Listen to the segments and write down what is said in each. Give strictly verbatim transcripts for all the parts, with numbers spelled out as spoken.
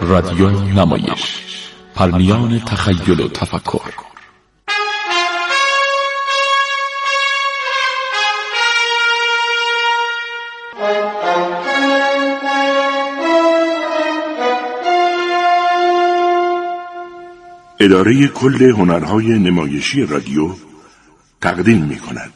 رادیو نمایش، پرنیان تخیل و تفکر. اداره کل هنرهای نمایشی رادیو تقدیم می کند.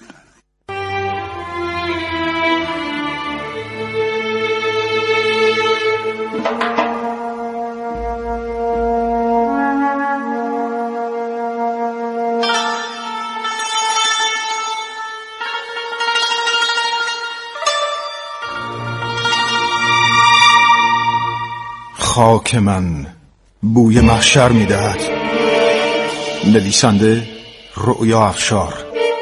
خاک من بوی محشر می دهد. نویسنده رؤیا افشار.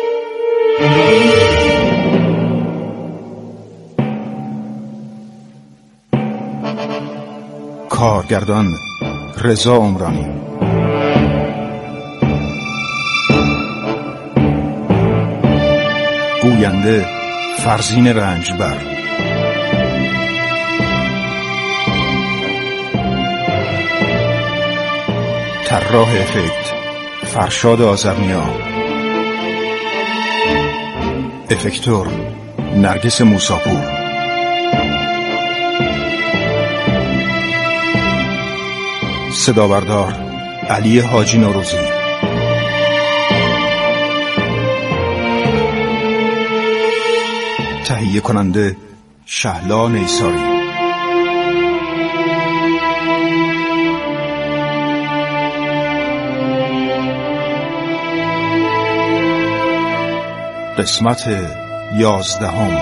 کارگردان رضا عمرانی. گوینده فرزین رنجبر. طراح افکت فرشاد آذرنیا. افکتور نرگس موساپور. صدابردار علی حاجی نوروزی. تهیه کننده شهلا نیساری. قسمت یازدهم.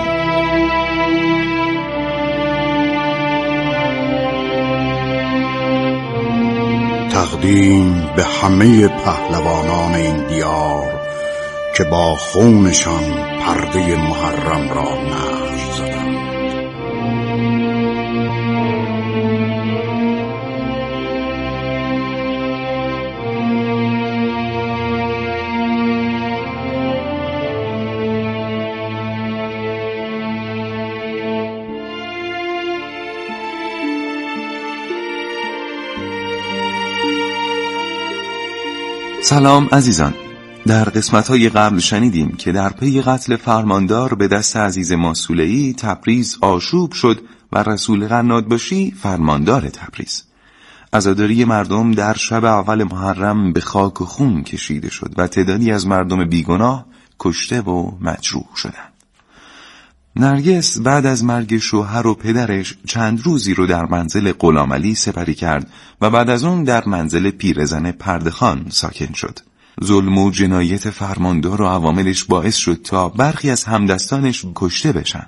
تقدیم به همه پهلوانان این دیار که با خونشان پرده محرم را نقش زدند. سلام عزیزان. در قسمت‌های قبل شنیدیم که در پی قتل فرماندار به دست عزیز ماسوله‌ای تبریز آشوب شد و رسول قنادباشی فرماندار تبریز. عزاداری مردم در شب اول محرم به خاک و خون کشیده شد و تعدادی از مردم بیگناه کشته و مجروح شدند. نرگس بعد از مرگ شوهر و پدرش چند روزی رو در منزل غلامعلی سپری کرد و بعد از اون در منزل پیرزن پردخان ساکن شد. ظلم و جنایت فرماندار و عواملش باعث شد تا برخی از همدستانش کشته بشن.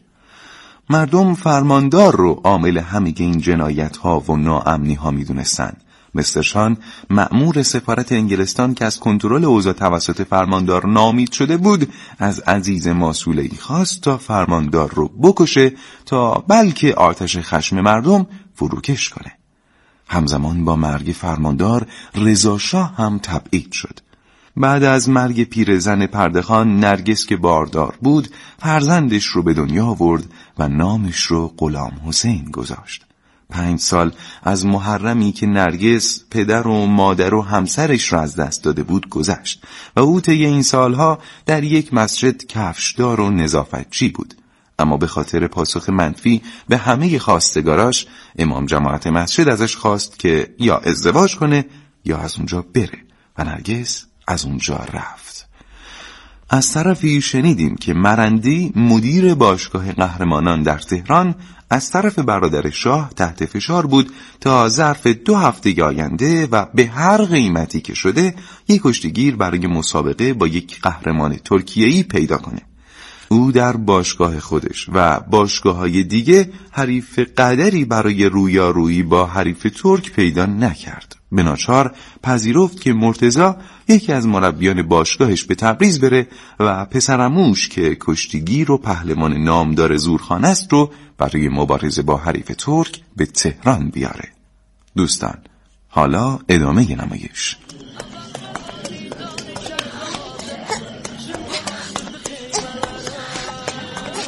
مردم فرماندار رو عامل همه این جنایت ها و ناامنی ها می دونستن. مستر شان مأمور سفارت انگلستان که از کنترل اوضاع توسط فرماندار ناامید شده بود از عزیز ماسوله‌ای خواست تا فرماندار رو بکشه تا بلکه آتش خشم مردم فروکش کنه. همزمان با مرگ فرماندار رضا شاه هم تبعید شد. بعد از مرگ پیرزن پردخان نرگس که باردار بود فرزندش رو به دنیا آورد و نامش رو غلام حسین گذاشت. پنج سال از محرمی که نرگس پدر و مادر و همسرش را از دست داده بود گذشت و او طی این سالها در یک مسجد کفشدار و نظافتچی بود. اما به خاطر پاسخ منفی به همه خواستگاراش امام جماعت مسجد ازش خواست که یا ازدواج کنه یا از اونجا بره و نرگس از اونجا رفت. از طرفی شنیدیم که مرندی مدیر باشگاه قهرمانان در تهران از طرف برادر شاه تحت فشار بود تا ظرف دو هفته آینده و به هر قیمتی که شده یک کشتیگیر برای مسابقه با یک قهرمان ترکیه‌ای پیدا کنه. او در باشگاه خودش و باشگاه‌های دیگه حریف قدری برای رویارویی با حریف ترک پیدا نکرد. به ناچار پذیرفت که مرتضی یکی از مربیان باشگاهش به تبریز بره و پسرعموش که کشتیگیر و پهلوان نامدار زورخانه است رو برای مبارزه با حریف ترک به تهران بیاره. دوستان، حالا ادامه نمایش.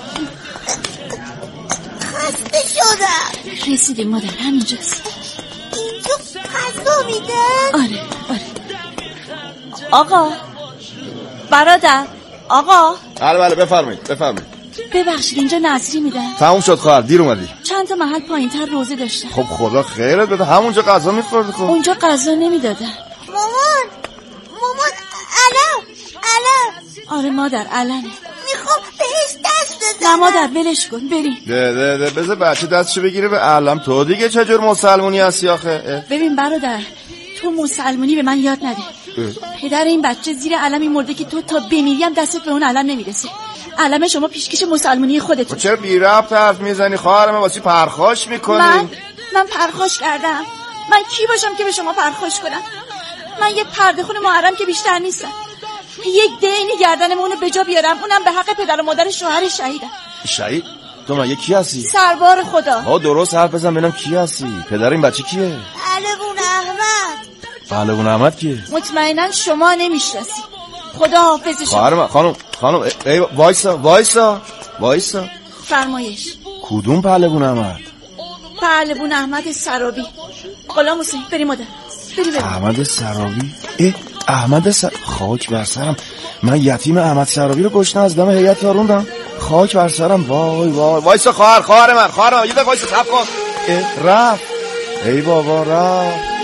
خسته شدم. رسیدیم مادر، همینجاست. غذا میده؟ آره آره. آقا برادر، آقا. بله بله بفرمایید بفرمایید. ببخشید اینجا نظری میدن؟ تموم شد خواهر، دیر اومدی. چند تا محل پایین‌تر روزه داشتن. خب خدا خیرت بده، همونجا غذا میخوردی. خب اونجا غذا نمیدادن. مامان مامان علم علم. آره مادر علمه. میخوام بهش دست بزنم. نه مادر ولش کن بریم. ده ده ده بذار بچه دستشو بگیره به علم. تو دیگه چجور مسلمونی هستی آخه؟ ببین برادر، تو مسلمونی به من یاد نده. اه. پدر این بچه زیر علمی مرده که تو تا بمیری هم دستت به اون علم نمیرسه. علم شما پیشکش مسلمونی خودتون. چرا بی ربط حرف میزنی خواهر؟ من واسه پرخاش میکنی. من من پرخاش کردم؟ من کی باشم که به شما پرخاش کنم؟ من یه پرده خون محرم که بیشتر نیستم. یک دینی گردنمونو به جا بیارم، اونم به حق پدر و مادر شوهر شهیدم. شهید؟ تو مگه کی هستی؟ سربار خدا. ها درست حرف بزن ببینم کی هستی؟ پدر این بچه کیه؟ پهلوان احمد. پهلوان احمد کیه؟ مطمئنا شما نمیشناسی. خدا حافظ شما. خواهر من خانم خانم ای وایسا وایسا وایسا. فرمایش. کدوم پهلوان احمد؟ پهلوان احمد سرابی. غلام حسین بریم مادر. بری بریم. احمد سرابی؟ ای احمد سر... خاک بر سرم، من یتیم احمد سرابی رو گشنه از دم هیئت یاروندم. خاک بر سرم. وای وای وایسا خواهر خواهر من خواهر من یه دقیقه وایسا صبر کن. رفت. ای بابا رفت.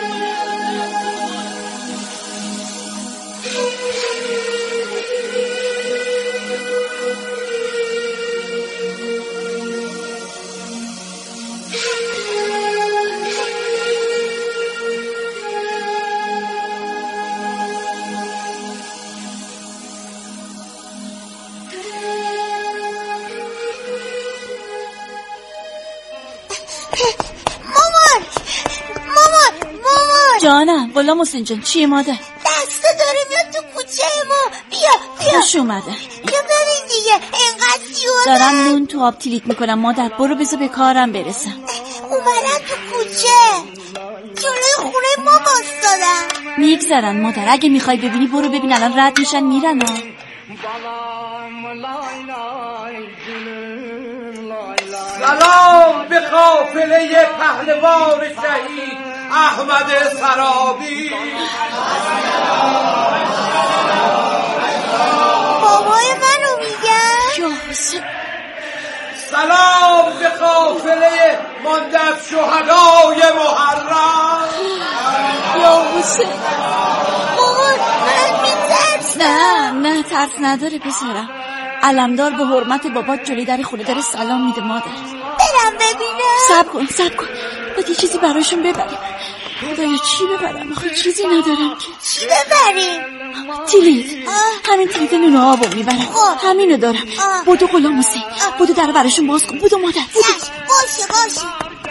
جانم غلام حسین جان چیه مادر؟ دسته داره میاد تو کوچه ما. بیا بیا. خوش اومده. بیا ببین دیگه اینقدر سیوه. دارم نون تو آب تیلیت میکنم مادر. برو بذار به کارم برسم. اومدن تو کوچه جلوی خونه ما باستادن. میگذرن مادر. اگه میخوای ببینی برو ببین الان رد میشن میرن ها. سلام به قافله پهلوان شهید احمد سرابی. بابای منو میگن. یا حسین. سلام به قافله مانده از شهدای محرم. یا حسین. مامان من میترسم. نه نه ترس نداره پسرم. علمدار به حرمت بابات جلوی در خونه داره سلام میده مادر. برم ببینم. صبر کن صبر کن باید یه چیزی براشون ببریم. خدایا چی ببرم؟ آخه چیزی ندارم که. چی ببریم؟ تیلیت. همین تیلیت نون آبو میبرم. همینو دارم. بودو غلام حسین بودو در براشون باز کن. بودو مادر بودو. باشه باشه.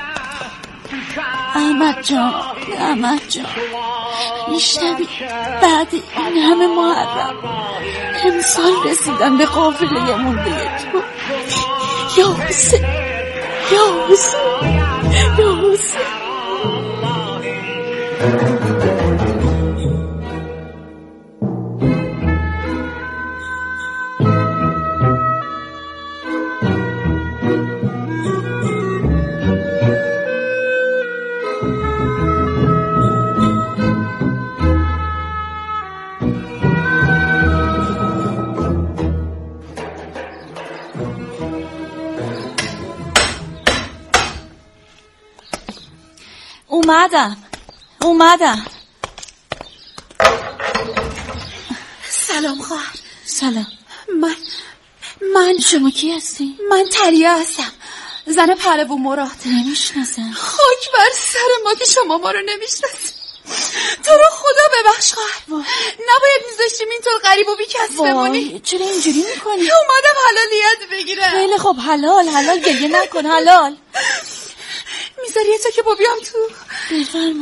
احمد جان احمد جان میشنوی؟ بعد این همه محرم امسال رسیدن به قافله مونده تو. یا حسین یا حسین یا حسین. اومدم اومدم. سلام خواهر. سلام. من من شما کی هستی؟ من تریا هستم، زن پهلوان مراد. نمیشناسم. خاک بر سر ما که شما ما رو نمیشناسی. تو رو خدا ببخش خواهر. نباید میذاشتیم اینطور غریب و بیکس بمونی. چرا اینجوری میکنی؟ اومدم حلالیت بگیرم. خیلی خوب حلال حلال گریه نکن حلال. میذاری تو که با بیام تو. بفرما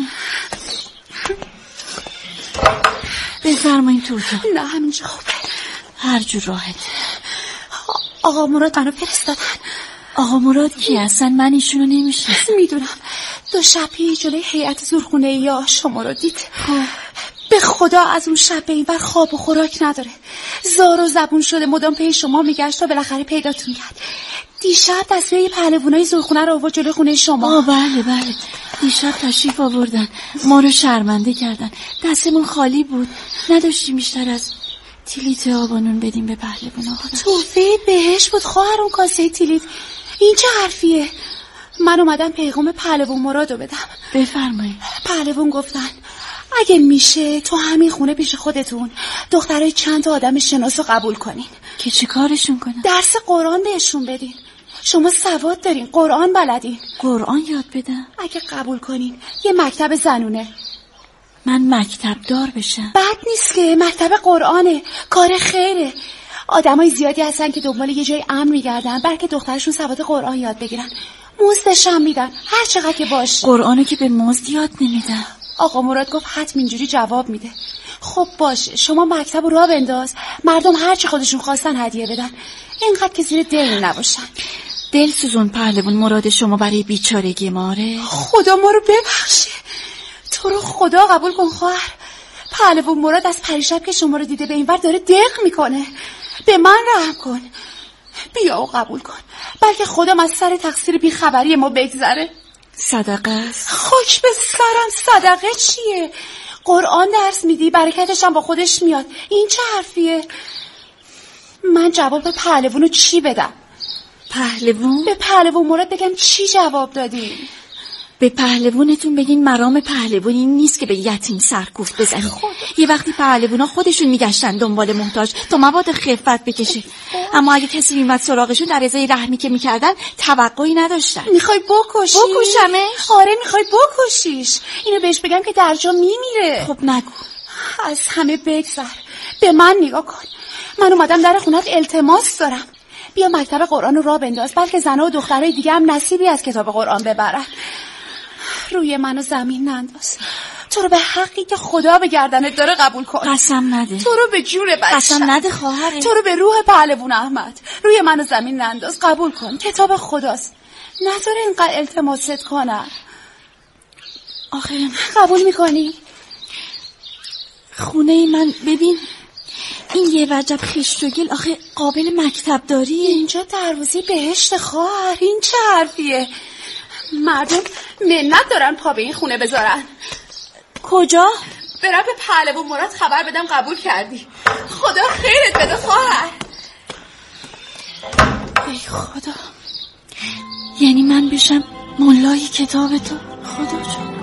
بفرمایین تو تو. نه همینجا خوبه. هر جور راحت. آقا مراد منو فرستادن. آقا مراد کی هستن؟ من ایشونو نمیشناسم. میدونم دو شب پیش جلوی هیئت زورخونه یا شما رو دید. به خدا از اون شب به این بر خواب و خوراک نداره. زار و زبون شده مدام پی شما میگشت تا بالاخره پیداتون کرد. دیشب دستوی پهلوانای زورخونه رو آورد جلوی خونه شما. آه بله بله، دیشب تشریف آوردن، ما رو شرمنده کردن، دستمون خالی بود، نداشتیم بیشتر از تیلیت آبانون بدیم به پهلوانا. توفه بهش بود خواهر اون کاسه تیلیت. این چه حرفیه؟ من اومدم پیغام پهلوان مرادو بدم. بفرمایید. پهلوان گفتن اگه میشه تو همین خونه پیش خودتون دخترای چند تا آدم شناسو قبول کنین. که چی کارشون کنن؟ درس قرآن بهشون بدین. شما سواد دارین، قرآن بلدین. قرآن یاد بدم؟ اگه قبول کنین یه مکتب زنونه. من مکتب دار بشم؟ بد نیست که، مکتب قرآنه، کار خیره. آدمای زیادی هستن که دنبال یه جای امن میگردن بلکه دخترشون سواد قرآن یاد بگیرن. مزدش هم میدن هر چقدر که باشه. قرآنو که به مزد یاد نمیدن. آقا مراد گفت حتم اینجوری جواب میده. خب باشه، شما مکتب رو راه بنداز، مردم هر چی خودشون خواستن هدیه بدن، اینقدر که زیر دل نباشن. دل سوزون پهلوان مراد شما برای بیچارگی ماره. خدا ما رو ببخشه، تو رو خدا قبول کن خواهر. پهلوان مراد از پریشب که شما رو دیده به این ور داره دق میکنه. به من رحم کن، بیا و قبول کن، بلکه خودم از سر تقصیر بیخبری ما بگذره. صدقه است. خاک به سرم، صدقه چیه؟ قرآن درس میدی، برکتش هم با خودش میاد. این چه حرفیه؟ من جواب به پهلوانو چی بدم؟ پهلوان؟ به پهلوان مراد بگم چی جواب دادی؟ به پهلوانتون بگین مرام پهلوانی نیست که به یتیم سرکوفت بزنید. یه وقتی پهلوانا خودشون میگشتن دنبال محتاج تا مواد خفت بکشه، اما اگه کسی میمد سراغشون در ازای رحمی که میکردن توقعی نداشتن. میخوای بکشی؟ بکشمش؟ آره میخوای بکشیش. اینو بهش بگم که در جا میمیره. خب نگو. از همه بگذر، به من نگاه کن. من اومدم در خونت التماس دارم، بیا مکتب قرآن رو راه بنداز، بلکه زنها و دخترای دیگه هم نصیبی از کتاب قرآن ببرن. روی منو زمین ننداز. تو رو به حقی که خدا به گردنت داره قبول کن. قسم نده. تو رو به جون بچه. قسم نده خواهره. تو رو به روح پهلوان احمد. روی منو زمین ننداز، قبول کن. کتاب خداست، نذاره اینقدر التماست کنم. آخه قبول میکنی؟ خونه من ببین، این یه وجب خشت و گل آخه قابل مکتب داری. اینجا دروازه بهشت خواهر. این چه حرفیه؟ مردم منت دارن پا به این خونه بذارن. کجا؟ برم به پهلوان مراد خبر بدم قبول کردی. خدا خیرت بده خواهر. ای خدا، یعنی من بشم ملای کتاب تو؟ خدا جان.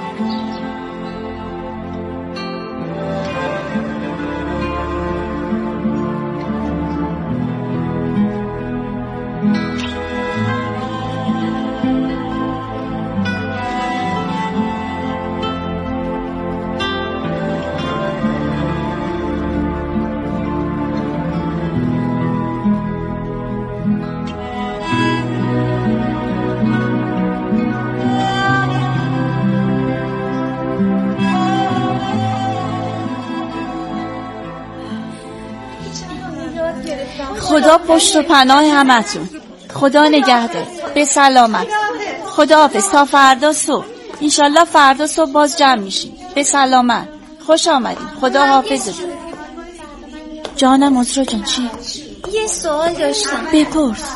خدا پشت و پناه همتون. خدا نگهدار. به سلامت. خدا حافظ تا فردا صبح. انشالله فردا صبح باز جمع میشیم. به سلامت. خوش آمدین. خدا حافظتون. جانم عذرا جان. چی؟ یه سوال داشتم. بپرس.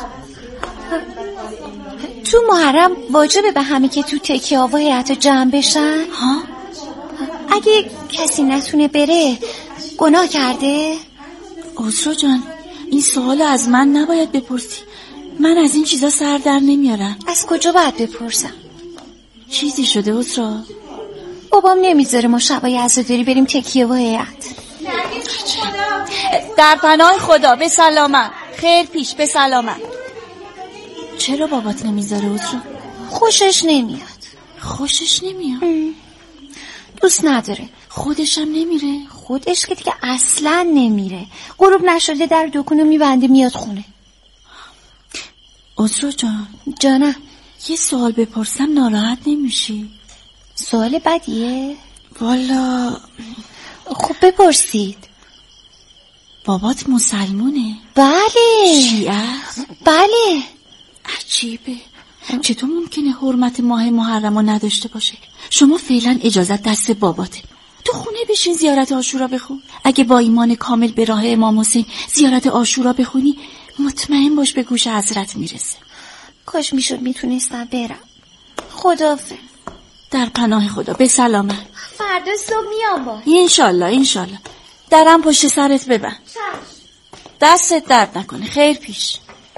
تو محرم واجبه به همه که تو تکیه آوا هیئت جمع بشن؟ ها؟ اگه کسی نتونه بره گناه کرده؟ عذرا جان، این سوال از من نباید بپرسی. من از این چیزا سر در نمیارم. از کجا باید بپرسم؟ چیزی شده عذرا؟ بابام نمیذاره ما شبای عزاداری بریم تکیه و هیئت. در پناه خدا. به سلامت. خیر پیش. به سلامت. چرا بابات نمیذاره عذرا؟ خوشش نمیاد. خوشش نمیاد؟ دوست نداره. خودشم نمیره؟ خودش که دیگه اصلا نمیره. غروب نشده در دکونو میبنده میاد خونه. عذرا جان. جانم. یه سوال بپرسم ناراحت نمیشی؟ سوال بدیه؟ والا خب بپرسید. بابات مسلمونه؟ بله. شیعه؟ بله. عجیبه. چطور ممکنه حرمت ماه محرم رو نداشته باشه؟ شما فعلا اجازت دست باباته. تو خونه بشین زیارت عاشورا بخون. اگه با ایمان کامل به راه امام حسین زیارت عاشورا بخونی مطمئن باش به گوش حضرت میرسه. کاش میشد میتونستم برم. خداحافظ. در پناه خدا، به سلامت. فردا صبح میام با. انشالله انشالله. درم پشت سرت ببند. دستت درد نکنه. خیر پیش.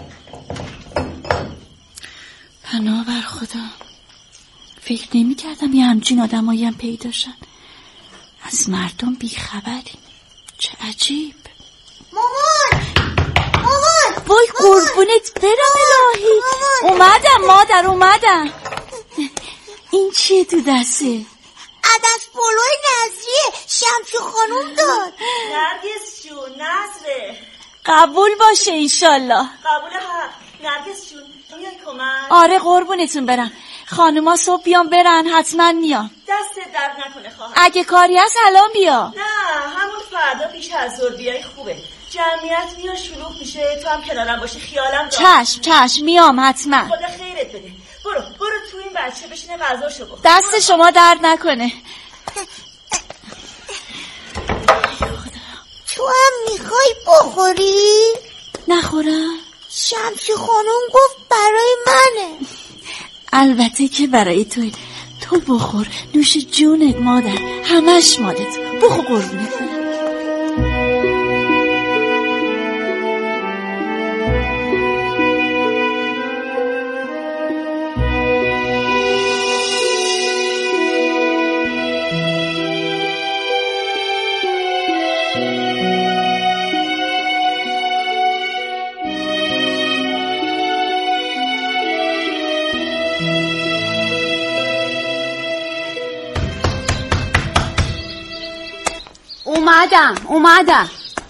پناه بر خدا. فکر نمی کردم یه همچین آدمایی هم پیداشن. از مردم بیخبری. چه عجیب. مامان مامان وای قربونت برم الهی. اومدم مادر اومدم. این چیه تو دسته؟ عدس پلوی نظریه شمشو خانوم داد. نرگس جون نظره قبول باشه انشالله. قبوله ها. نرگس جون میای کمک؟ آره قربونتون برم. خانوما صبح بیان برن حتما میام. دست درد نکنه خواهم. اگه کاری هست الان بیا. نه همون فردا پیش از ظهر بیای خوبه. جمعیت میاد شلوغ میشه. تو هم کنارم باشی خیالم دارم. چشم چشم میام حتما. خدا خیرت بده. برو برو تو این بچه بشینه غذاشو بخور. دست شما درد نکنه. تو هم میخوای بخوری؟ نخورم؟ شمشو خانوم گفت برای منه. البته که برای توی. تو بخور. نوش جونت مادر. همش مالت. بخور قربونت برم. اومدم اومدم.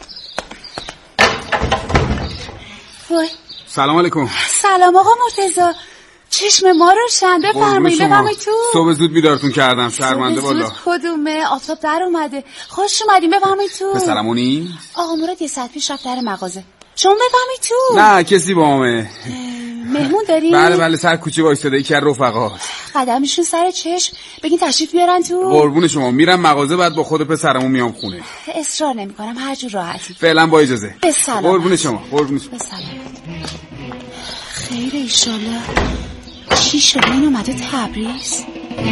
وای سلام علیکم. سلام آقا مرتضی. چشم ما روشن. بفرمایید بفرمایید تو. صبح زود بیدارتون کردم. شرمنده والا. زود کدومه؟ آفتاب در اومده. خوش اومدین بفرمایید تو. پسرمونی؟ آقا مراد یه ساعت پیش رفت در مغازه. شما بفرمایید تو. نه کسی با همه. مهمون داری؟ بله بله سر کوچه وایساده یکی از رفقا. قدمشون سر چشم. بگین تشریف بیارن تو. قربون شما. میرم مغازه بعد با خود پسرمون میام خونه. اصرار نمی‌کنم هر جور راحتی. فعلا با اجازه. به سلامت. قربون شما. قربون شما. به سلامت. خیر ان شاءالله. چی شده این اومده تبریز؟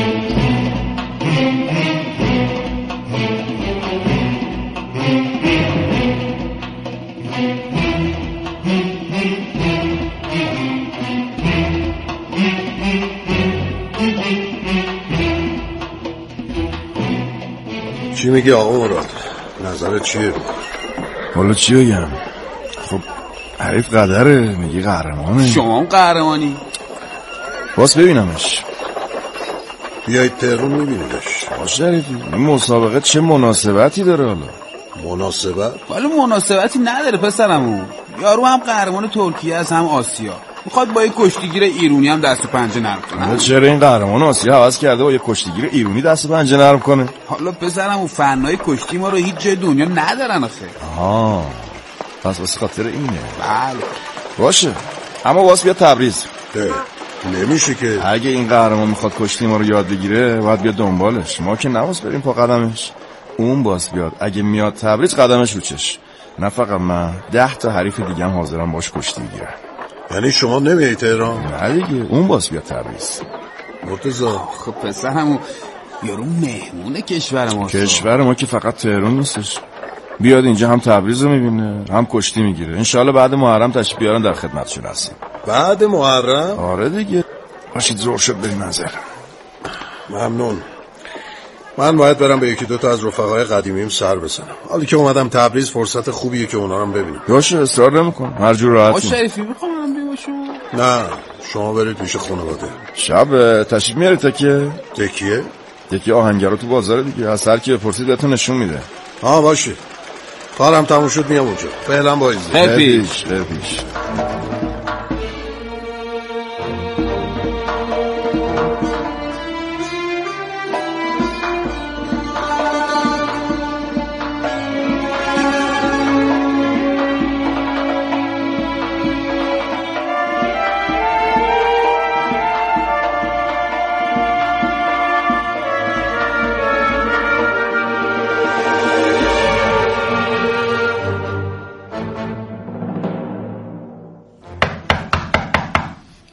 چی میگی آقا مراد؟ نظرت چیه؟ والا چی بگم؟ خب حریف قدره. میگی قهرمانه. شما هم قهرمانی. باز ببینمش. بیایید تهران میبینیدش. باش حریفی این مسابقه چه مناسبتی داره حالا؟ مناسبت؟ ولی مناسبتی نداره پسرمون. یارو هم قهرمان ترکیه است هم آسیا. میخواد با یک کشتیگیر ایرانی هم دست و پنجه نرم کنه. چرا این قهرمان آسیا حواس کرده با یک کشتیگیر ایرانی دست و پنجه نرم کنه؟ حالا پسرمون فنای کشتی ما رو هیچ جای دنیا ندارن آخه. آها پس واسه خاطر اینه. بله باشه اما واسه بیا تبریز. نمیشه که. اگه این قهرمان میخواد کشتی ما رو یاد بگیره باید بیا دنبالش. ما که نواس بریم پا قدمش. اون باز بیاد. اگه میاد تبریز قدمش رو چش. نه فقط من ده تا حریف دیگه هم حاضرم باش کشتی بگیرن. یعنی شما نمیای تهران؟ نه دیگه اون باز بیاد تبریز. مرتضی خب پسرمون یارو مهمون کشور ما. کشور ما که فقط تهران نیستش. بیاد اینجا هم تبریز رو میبینه هم کشتی میگیره. انشالله بعد محرم تشریف بیارن در خدمتشون هستیم. بعد محرم؟ آره دیگه. باشید زور شد بریم منظر. ممنون. من باید برم به یکی دو تا از رفقای قدیمیم سر بزنم. حالی که اومدم تبریز فرصت خوبیه که اونا رو ببینیم. باشه اصرار نمی‌کن. هر جور راحتی. آ شریفی می‌خوام بیاشم. نه شما برید پیش خانواده. شب تشریف میاری تکیه؟ تکیه؟ تکیه آهنگرا تو بازار دیگه. از هر کی بپرسید بهتون نشون میده. ها باشه. کارم تموم شد میام اونجا. فعلا با اجازه. پیش پیش.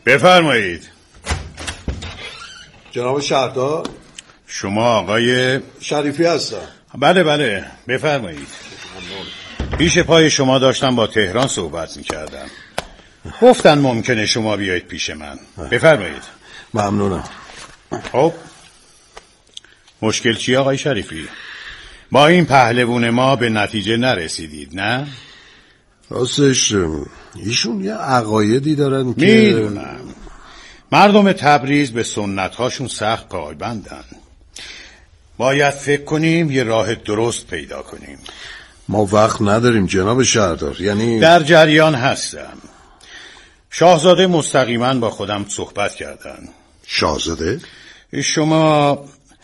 بفرمایید. جناب شهردار، شما آقای شریفی هستم. بله بله بفرمایید. پیش پای شما داشتم با تهران صحبت میکردم، گفتن ممکنه شما بیایید پیش من. بفرمایید. ممنونم. خب مشکل چیه آقای شریفی؟ با این پهلوون ما به نتیجه نرسیدید نه؟ راستش ایشون یه عقایدی دارن که میدونم مردم تبریز به سنت‌هاشون سخت پایبندن. باید فکر کنیم یه راه درست پیدا کنیم. ما وقت نداریم جناب شهردار. یعنی در جریان هستم. شاهزاده مستقیما با خودم صحبت کردن. شاهزاده؟ شما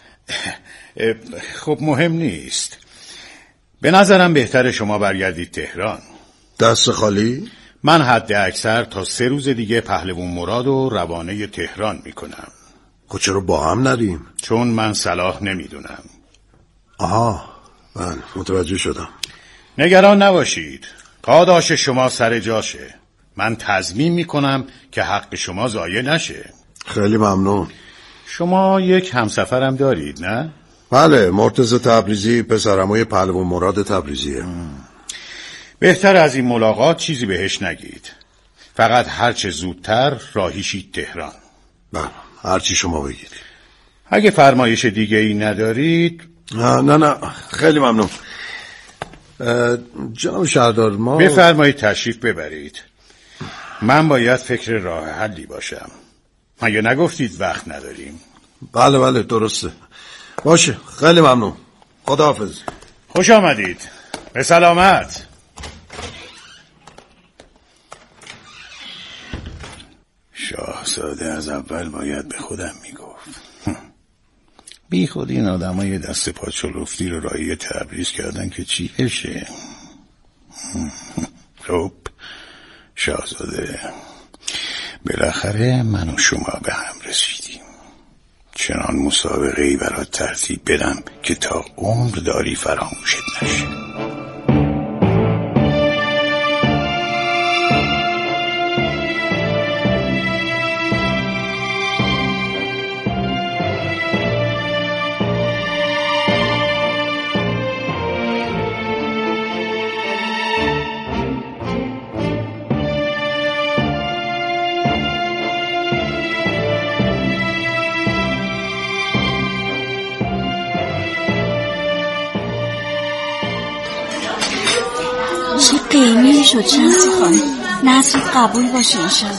خب مهم نیست. به نظرم بهتر شما برگردید تهران. دست خالی؟ من حد اکثر تا سه روز دیگه پهلوون مراد و روانه تهران میکنم. خب چرا با هم نریم؟ چون من صلاح نمیدونم. آها من متوجه شدم. نگران نباشید، پاداش شما سر جاشه. من تضمین میکنم که حق شما ضایع نشه. خیلی ممنون. شما یک همسفرم دارید نه؟ بله، مرتضی تبریزی، پسرعموی پهلوان مراد تبریزیه. بهتر از این ملاقات چیزی بهش نگید. فقط هرچه زودتر راهیشید تهران. بله، هرچی شما بگید. اگه فرمایش دیگه ای ندارید. نه نه نه خیلی ممنون. جناب شهردار ما بفرمایید تشریف ببرید. من باید فکر راه حلی باشم. مگه نگفتید وقت نداریم؟ بله بله درسته. باشه خیلی ممنون. خداحافظ. خوش آمدید. به سلامت. شاهزاده از اول باید به خودم میگفت. بی خود این آدم های دست پاچلفتی رو راهی تبریز کردن که چی بشه. خب شاهزاده، بالاخره من و شما به هم رسیدیم. چنان مسابقه‌ای برات ترتیب بدم که تا عمر داری فراموشت نشه. قیمی شد شمسی خانم. نصرت قبول باشه انشالله.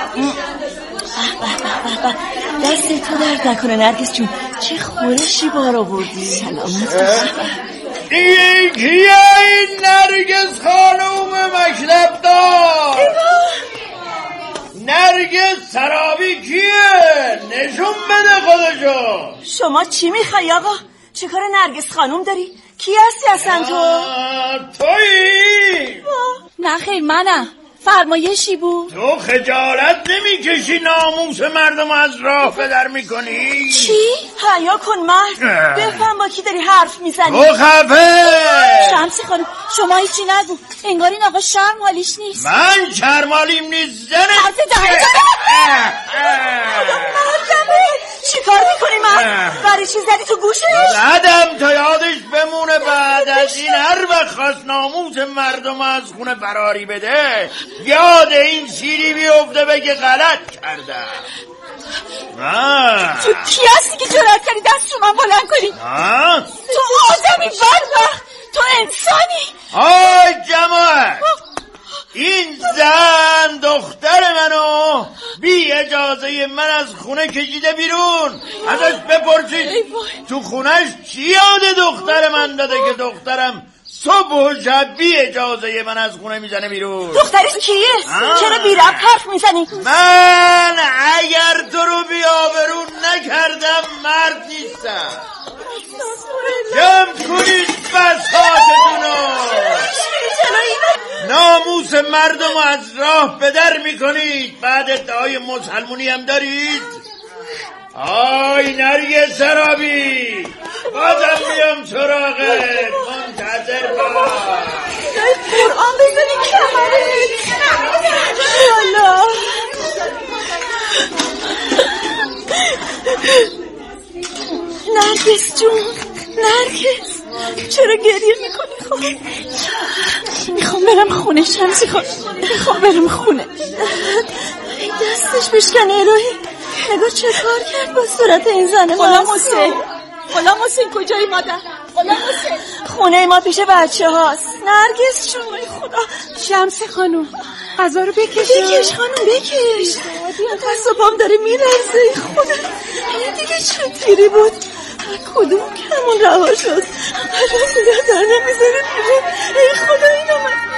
دست تو درد نکنه نرگس جون. چه خورشی بار آوردی. سلامت باشه. این کیه این نرگس خانوم مشرب دار؟ نرگس سرابی کیه؟ نشون بده خودشو. شما چی میخوای آقا؟ چه کار نرگس خانوم داری؟ کی هستی اصلا تو؟ تویی؟ نه خیر منم. فرمایشی بود؟ تو خجالت نمیکشی ناموس مردم از راه بدر میکنی؟ چی؟ حیا کن مرد. بفهم با کی داری حرف میزنی؟ تو خفه. شمسی خانم شما هیچی نگو. انگار این آقا شرم حالیش نیست. من شرمالیم نیست زنه. حرف دهنه چی کار میکنی من؟ برای چی زدی تو گوشش؟ زدم تا یادش بمونه بعد از این هر وقت خواست ناموس مردم از خونه فراری بده یاد این سیری بیفته بگه غلط کردم. تو کی هستی که جرأت کردی دست رو من بلند کنی؟ تو آدمی بدبخت. تو انسانی. آی جماعت، این زن دختر منو بی اجازه من از خونه کشیده بیرون. ازش بپرسید تو خونش چی یاد دختر من داده که دخترم صبح و شب بی اجازه من از خونه میزنه بیرون. دخترش کیه؟ چرا بی ربط حرف میزنی؟ من اگر تو رو بی آبرون نکردم مرد نیستم. جمع کنید بساتتونو. ناموس مردم رو از راه بدر میکنید. بعد ادعای مسلمونی هم دارید. آی نرگس سرابی، بازم میام سراغت. منتظر باش. قرآن بزنی کمره. چرا گریه میکنی خب؟ میخوام برم خونه شمسی خانم، میخوام برم خونه. دستش بشکنه الهی. نگاه چه کار کرد با صورت این زن. غلام حسین، غلام حسین کجایی مادر؟ غلام حسین خونه ما پیش بچه هاست. نرگس جون خدا. شمسی خانم غذا رو بکش. بکش خانم بکش. دست و پام داره میلرزه. ای خدا این دیگه چه تیری بود. کدوم کمون رها شد. الان دیگه در نمیذاره بیرون. ای خدا اینو من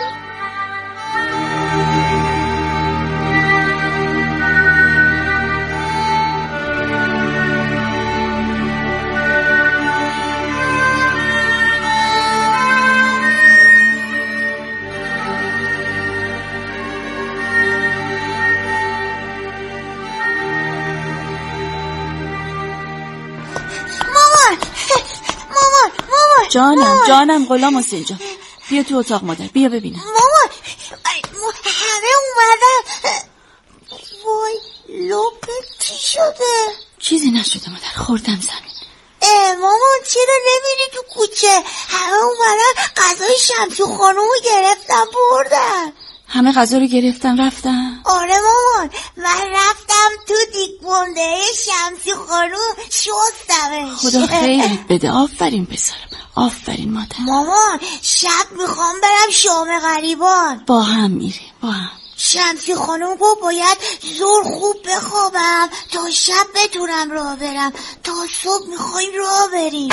جانم جانم غلام حسین جان بیا تو اتاق مادر بیا ببینم. مامان همه اومدن. وای لپت چی شده؟ چیزی نشده مادر خوردم زمین. اه مامان چرا نمیری تو کوچه؟ همه اومدن غذای شمسی خانومو گرفتن بردن. همه غذا رو گرفتن رفتن؟ آره مامان من رفتم تو دیگبنده شمسی خانوم شستمش. خدا خیرت بده. آفرین پسرم آفرین مادر. مامان شب میخوام برم شام غریبان. با هم میریم با هم. شمسی خانوم گفت باید زور خوب بخوابم تا شب بتونم راه برم. تا صبح میخوایم راه بریم.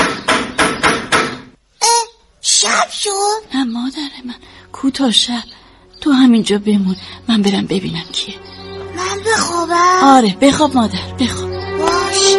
اه شب شد؟ نه مادر من کوتاه شب. تو همینجا بمون من برم ببینم کیه. من بخوابم؟ آره بخواب مادر بخواب. باش.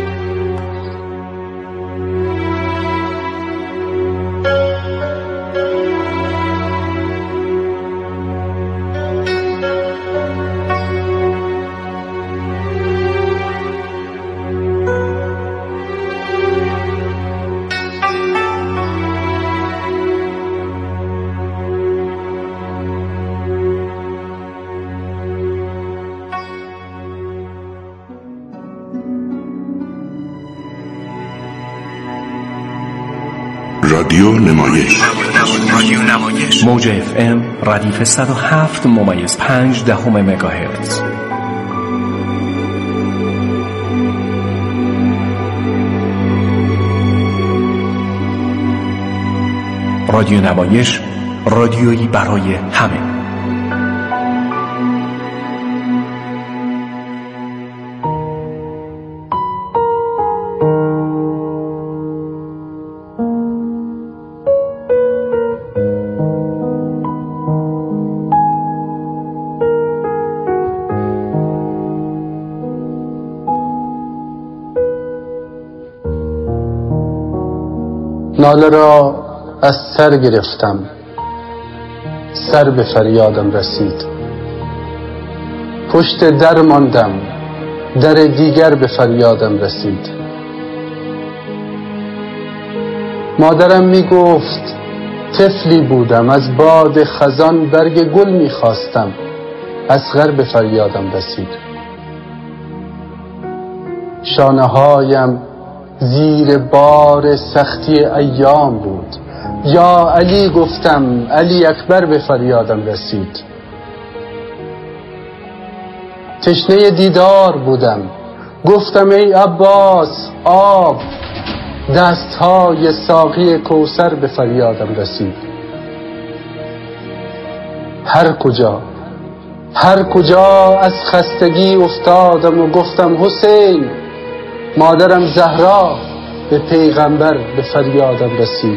رادیو نمایش موج اف ام ردیف صد و هفت ممیز پنج دهم مگاهرتز. رادیو نمایش رادیویی برای همه. ناله را از سر گرفتم، سر به فریادم رسید. پشت در ماندم، در دیگر به فریادم رسید. مادرم می گفت طفلی بودم، از باد خزان برگ گل می خواستم، اصغر به فریادم رسید. شانه هایم زیر بار سختی ایام بود. یا علی گفتم، علی اکبر به فریادم رسید. تشنه دیدار بودم، گفتم ای عباس آب. دستهای ساقی کوثر به فریادم رسید. هر کجا هر کجا از خستگی افتادم و گفتم حسین. مادرم زهرا به پیغمبر به فریادم رسید.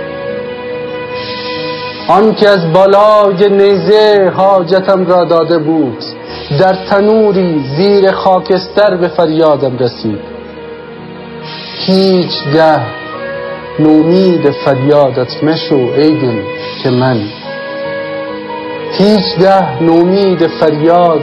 آن که از بالای نیزه حاجتم را داده بود، در تنوری زیر خاکستر به فریادم رسید. هیچگاه نومید فریادت مشو ای دل که من، هیچگاه نومید فریاد